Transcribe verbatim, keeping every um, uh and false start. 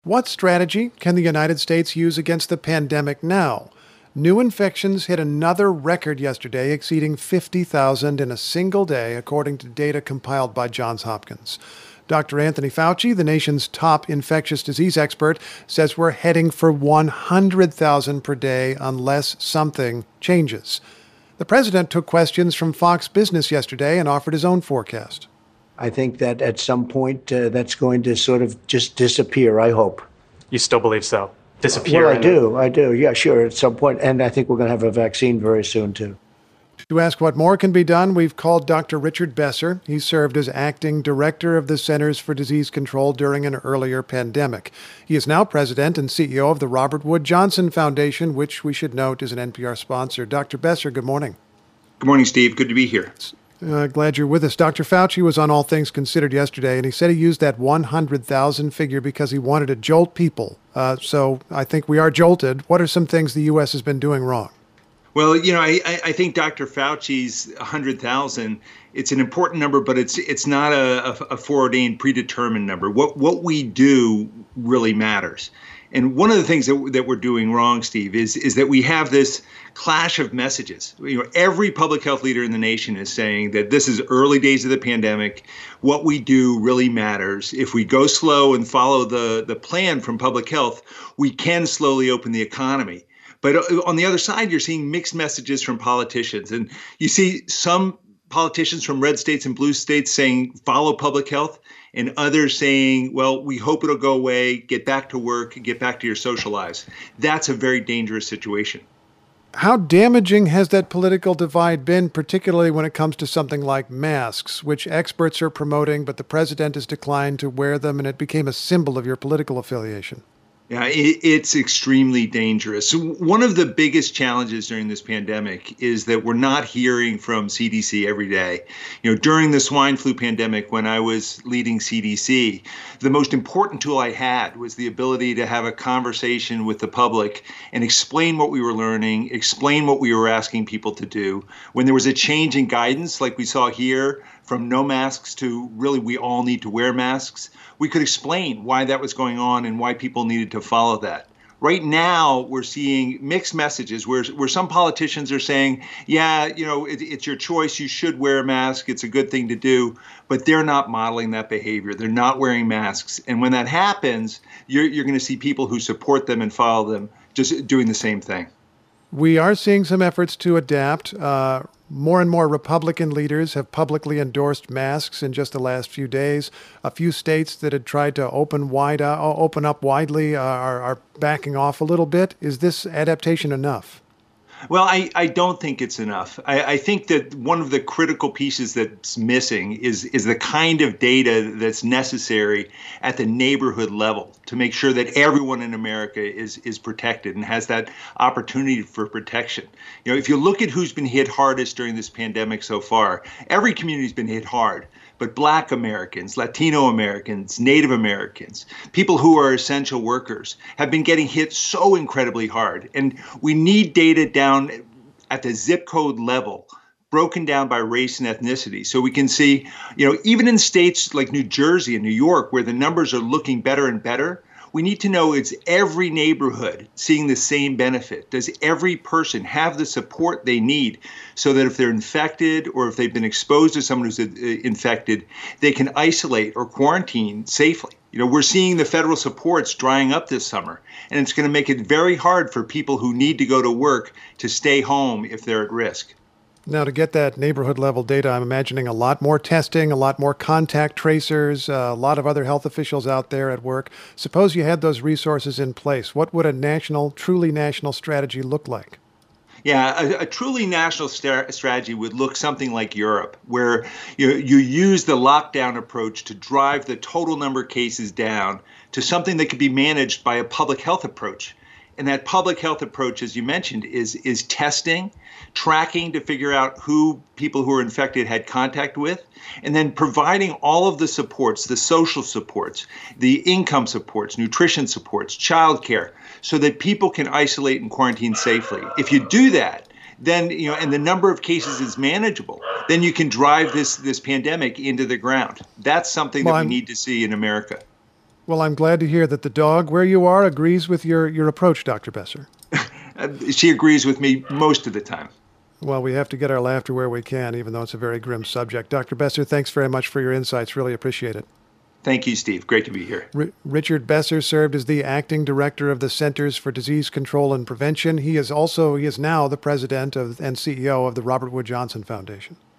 What strategy can the United States use against the pandemic now? New infections hit another record yesterday, exceeding fifty thousand in a single day, according to data compiled by Johns Hopkins. Doctor Anthony Fauci, the nation's top infectious disease expert, says we're heading for one hundred thousand per day unless something changes. The president took questions from Fox Business yesterday and offered his own forecast. I think that at some point uh, that's going to sort of just disappear, I hope. You still believe so? Disappear? Well, I do. I do. Yeah, sure, at some point. And I think we're going to have a vaccine very soon, too. To ask what more can be done, we've called Doctor Richard Besser. He served as acting director of the Centers for Disease Control during an earlier pandemic. He is now president and C E O of the Robert Wood Johnson Foundation, which we should note is an N P R sponsor. Doctor Besser, good morning. Good morning, Steve. Good to be here. Uh, glad you're with us. Doctor Fauci was on All Things Considered yesterday, and he said he used that one hundred thousand figure because he wanted to jolt people. Uh, so I think we are jolted. What are some things the U S has been doing wrong? Well, you know, I, I think Doctor Fauci's one hundred thousand, it's an important number, but it's it's not a, a foreordained, predetermined number. What what we do really matters. And one of the things that, that we're doing wrong, Steve, is, is that we have this clash of messages. You know, every public health leader in the nation is saying that this is early days of the pandemic. What we do really matters. If we go slow and follow the, the plan from public health, we can slowly open the economy. But on the other side, you're seeing mixed messages from politicians. And you see some politicians from red states and blue states saying, follow public health, and others saying, well, we hope it'll go away, get back to work, get back to your social lives. That's a very dangerous situation. How damaging has that political divide been, particularly when it comes to something like masks, which experts are promoting, but the president has declined to wear them, and it became a symbol of your political affiliation? Yeah, it, it's extremely dangerous. So one of the biggest challenges during this pandemic is that we're not hearing from C D C every day. You know, during the swine flu pandemic, when I was leading C D C, the most important tool I had was the ability to have a conversation with the public and explain what we were learning, explain what we were asking people to do. When there was a change in guidance, like we saw here, from no masks to really we all need to wear masks, we could explain why that was going on and why people needed to follow that. Right now, we're seeing mixed messages where, where some politicians are saying, yeah, you know, it, it's your choice. You should wear a mask. It's a good thing to do. But they're not modeling that behavior. They're not wearing masks. And when that happens, you're, you're going to see people who support them and follow them just doing the same thing. We are seeing some efforts to adapt. Uh, more and more Republican leaders have publicly endorsed masks in just the last few days. A few states that had tried to open wide, uh, open up widely uh, are, are backing off a little bit. Is this adaptation enough? Well, I, I don't think it's enough. I, I think that one of the critical pieces that's missing is, is the kind of data that's necessary at the neighborhood level to make sure that everyone in America is, is protected and has that opportunity for protection. You know, if you look at who's been hit hardest during this pandemic so far, every community's been hit hard. But Black Americans, Latino Americans, Native Americans, people who are essential workers have been getting hit so incredibly hard. And we need data down at the zip code level, broken down by race and ethnicity. So we can see, you know, even in states like New Jersey and New York, where the numbers are looking better and better, we need to know, is every neighborhood seeing the same benefit? Does every person have the support they need so that if they're infected or if they've been exposed to someone who's infected, they can isolate or quarantine safely? You know, we're seeing the federal supports drying up this summer, and it's going to make it very hard for people who need to go to work to stay home if they're at risk. Now, to get that neighborhood level data, I'm imagining a lot more testing, a lot more contact tracers, uh, a lot of other health officials out there at work. Suppose you had those resources in place. What would a national, truly national strategy look like? Yeah, a, a truly national st- strategy would look something like Europe, where you, you use the lockdown approach to drive the total number of cases down to something that could be managed by a public health approach. And that public health approach, as you mentioned, is, is testing, tracking to figure out who people who are infected had contact with, and then providing all of the supports, the social supports, the income supports, nutrition supports, childcare, so that people can isolate and quarantine safely. If you do that, then, you know, and the number of cases is manageable, then you can drive this, this pandemic into the ground. That's something well, that we I'm- need to see in America. Well, I'm glad to hear that the dog where you are agrees with your, your approach, Doctor Besser. She agrees with me most of the time. Well, we have to get our laughter where we can, even though it's a very grim subject. Doctor Besser, thanks very much for your insights. Really appreciate it. Thank you, Steve. Great to be here. R- Richard Besser served as the acting director of the Centers for Disease Control and Prevention. He is also, he is now the president of, and C E O of the Robert Wood Johnson Foundation.